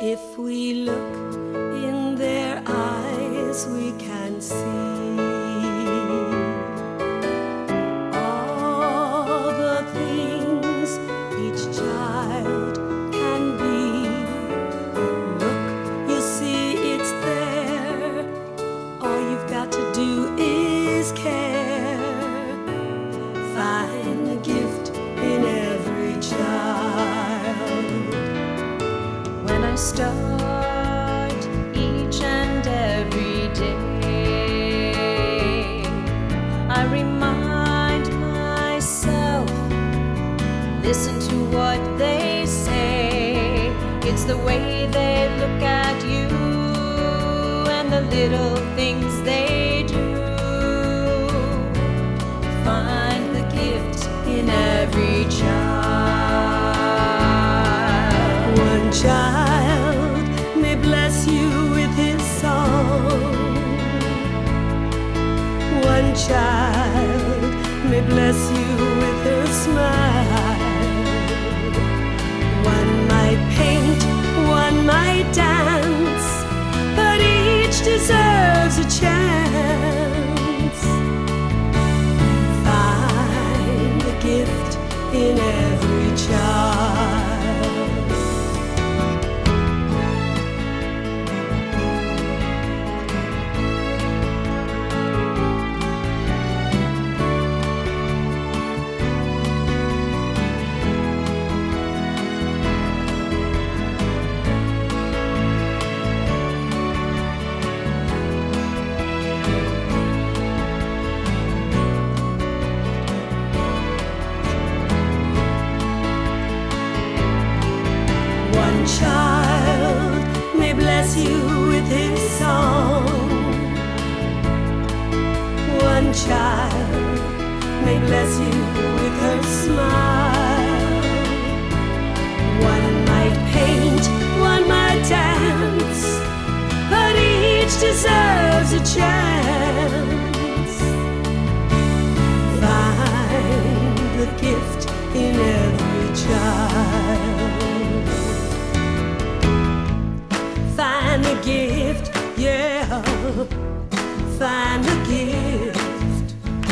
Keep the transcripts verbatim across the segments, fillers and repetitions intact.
If we look in their eyes, we can see all the things each child can be. Look, you see it's there. All you've got to do is care. Find the gift in every child. When I start each and every day, I remind myself, listen to what they say. It's the way they look at you and the little things they do. Find the gift in every child. One child may bless you with his song. One child may bless you with her smile. One might paint, one might dance, but each deserves a chance. Find the gift in every child. One child may bless you with his song. One child may bless you with her smile. One might paint, one might dance, but each deserves a chance. Find the gift in every child. Find the gift, yeah. Find the gift.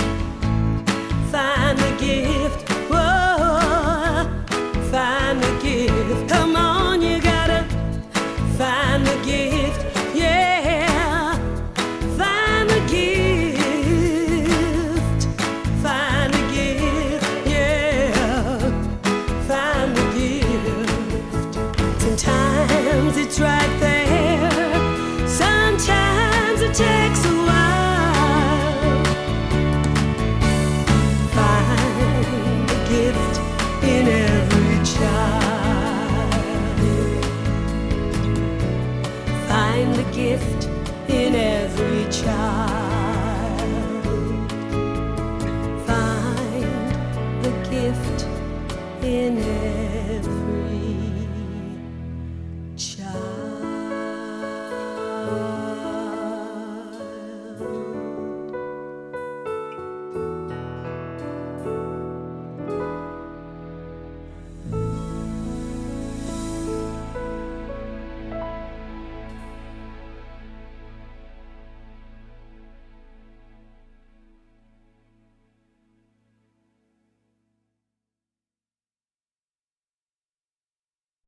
Find the gift, whoa. Find the gift. Come on, you gotta find the gift, yeah. Find the gift. Find the gift, yeah. Find the gift. Sometimes it's right there. Sometimes it takes a while. Find the gift in every child. Find the gift in every child. Find the gift in every